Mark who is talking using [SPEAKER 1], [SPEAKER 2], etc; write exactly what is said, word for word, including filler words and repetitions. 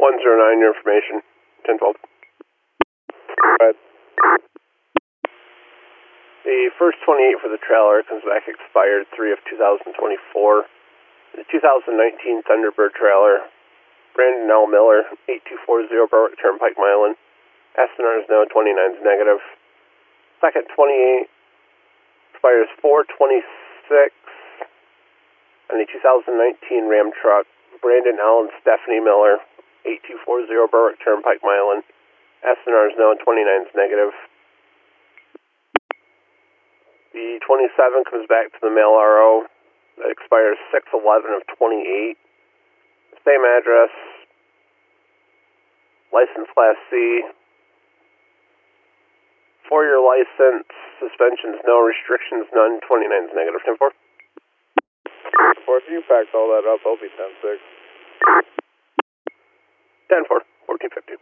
[SPEAKER 1] one zero nine, your information. ten twelve. Right. The first twenty-eight for the trailer comes back expired three of two thousand twenty-four. The two thousand nineteen Thunderbird trailer, Brandon L. Miller, eight two four zero Berwick Turnpike, Milan. S N R is now twenty-nine is negative. Second twenty-eight expires four twenty-six. And the two thousand nineteen Ram truck, Brandon L. and Stephanie Miller, eight two four zero Berwick Turnpike, Milan. S N R is now twenty-nine is negative. The twenty-seven comes back to the mail R O. That expires six eleven of twenty-eight. Same address. License Class C. For-year license. Suspensions no. Restrictions none. twenty-nine is negative. ten four.
[SPEAKER 2] four, if you packed all that up, I'll be ten six.
[SPEAKER 1] ten four. fourteen fifty.